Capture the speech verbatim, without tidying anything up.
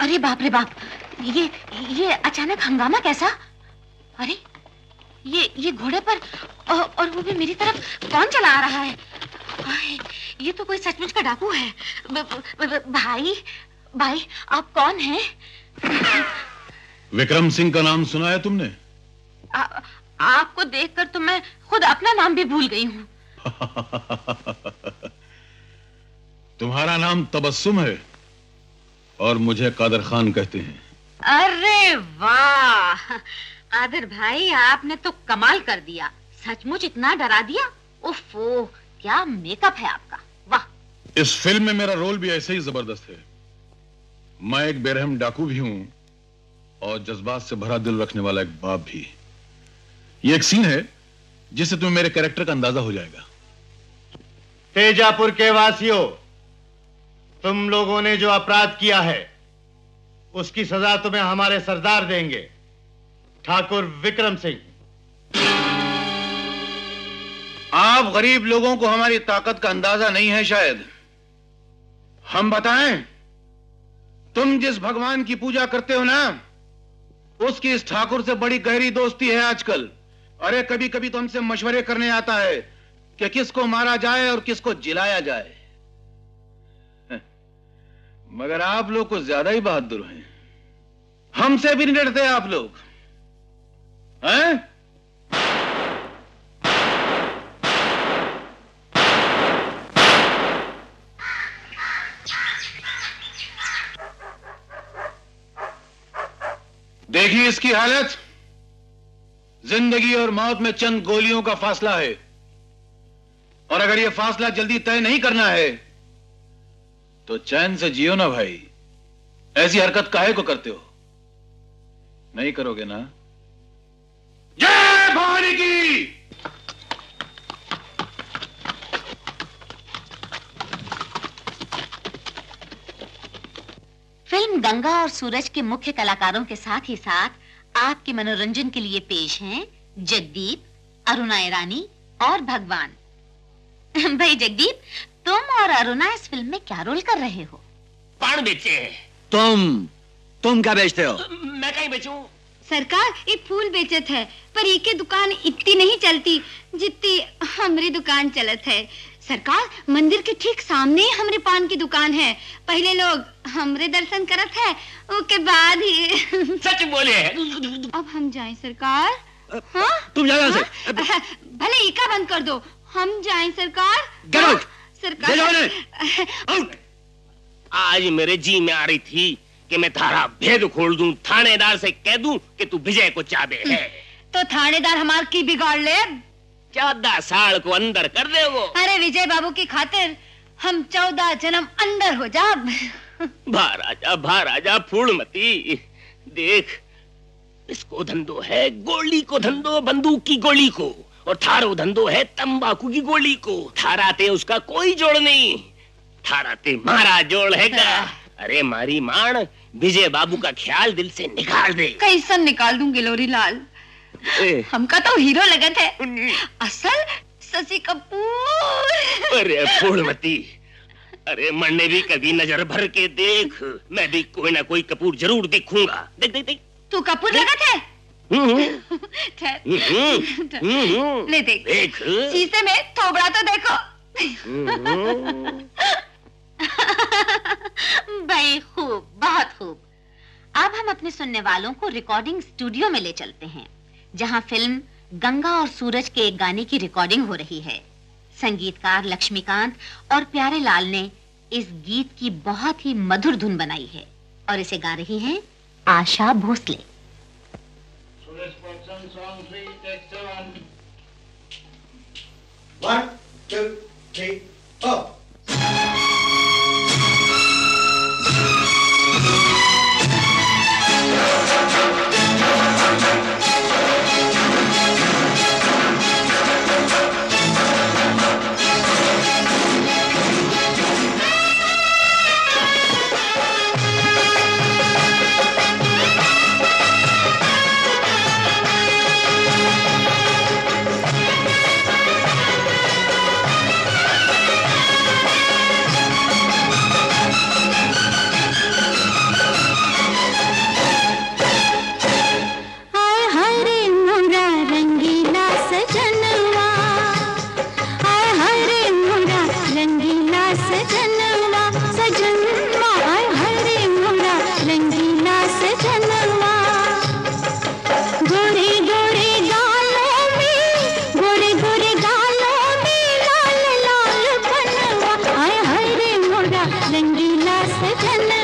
अरे बाप रे बाप, ये ये अचानक हंगामा कैसा? अरे ये ये घोड़े पर और, और वो भी मेरी तरफ कौन चला आ रहा है? आए, ये तो कोई सचमुच का डाकू है। ब, ब, ब, भाई भाई आप कौन हैं? विक्रम सिंह का नाम सुना है तुमने? आ, आपको देखकर तो मैं खुद अपना नाम भी भूल गई हूँ। तुम्हारा नाम तबस्सुम है और मुझे कादर खान कहते हैं। अरे वाह कादर भाई, आपने तो कमाल कर दिया, सचमुच इतना डरा दिया। ओफो, क्या मेकअप है आपका, वाह। इस फिल्म में मेरा रोल भी ऐसे ही जबरदस्त है। मैं एक बेरहम डाकू भी हूं और जज्बात से भरा दिल रखने वाला एक बाप भी। ये एक सीन है जिससे तुम्हें मेरे कैरेक्टर का अंदाजा हो जाएगा। तेजापुर के वासियों, तुम लोगों ने जो अपराध किया है उसकी सजा तुम्हें हमारे सरदार देंगे, ठाकुर विक्रम सिंह। आप गरीब लोगों को हमारी ताकत का अंदाजा नहीं है शायद। हम बताएं, तुम जिस भगवान की पूजा करते हो ना, उसकी इस ठाकुर से बड़ी गहरी दोस्ती है आजकल। अरे कभी कभी तो हमसे मशवरे करने आता है कि किसको मारा जाए और किसको जिलाया जाए। मगर आप लोग कुछ ज्यादा ही बहादुर हैं, हमसे भी नहीं डरते आप लोग हैं? देखिए इसकी हालत, जिंदगी और मौत में चंद गोलियों का फासला है, और अगर यह फासला जल्दी तय नहीं करना है तो चैन से जियो ना भाई। ऐसी हरकत काहे को करते हो? नहीं करोगे ना? जय भवानी की। फिल्म गंगा और सूरज के मुख्य कलाकारों के साथ ही साथ आपके मनोरंजन के लिए पेश हैं जगदीप, अरुणा ईरानी और भगवान। भाई जगदीप, तुम और अरुणा इस फिल्म में क्या रोल कर रहे हो? पान बेचे हैं। तुम तुम क्या बेचते हो? मैं कहीं बेचूं? सरकार ये फूल बेचत है, पर ये के दुकान इतनी नहीं चलती जितनी हमारी दुकान चलत है। सरकार, मंदिर के ठीक सामने ही हमारे पान की दुकान है। पहले लोग हमरे दर्शन करत है, उसके बाद ही। सच बोले हैं। अब हम जाएं सरकार? हाँ? तुम जाओ से। हाँ? भले इका बंद कर दो, हम जाएं सरकार? हाँ? सरकार। आज मेरे जी में आ रही थी कि मैं थारा भेद खोल दूं, थानेदार से कह दूं कि तू विजय को चाबे है। तो थानेदार हमार की बिगाड़ ले? चौदह साल को अंदर कर दे वो। अरे विजय बाबू की खातिर हम चौदह जन्म अंदर हो जा। बाहर आजा, बाहर आजा फूलमती। देख, इसको धंधो है गोली को धंधो, बंदूक की गोली को, और थारो धंधो है तंबाकू की गोली को। थाराते उसका कोई जोड़ नहीं, थाराते मारा जोड़ है का। अरे मारी माण, विजय बाबू का ख्याल दिल से निकाल दे। कैसा निकाल दूं गिलोरी लाल? हमका तो हीरो लगत है, असल शशि कपूर। अरे फूलमती, अरे मरने भी कभी नजर भर के देख, मैं भी कोई ना कोई कपूर जरूर दिखूंगा। देख देख देख, तू कपूर लगत है? ले देख, देख शीशे में थोबड़ा तो देखो। भाई खूब, बहुत खूब। अब हम अपने सुनने वालों को रिकॉर्डिंग स्टूडियो में ले चलते हैं, जहां फिल्म गंगा और सूरज के एक गाने की रिकॉर्डिंग हो रही है। संगीतकार लक्ष्मीकांत और प्यारे लाल ने इस गीत की बहुत ही मधुर धुन बनाई है और इसे गा रही हैं Asha Bhosle. One, two, three, four. सजन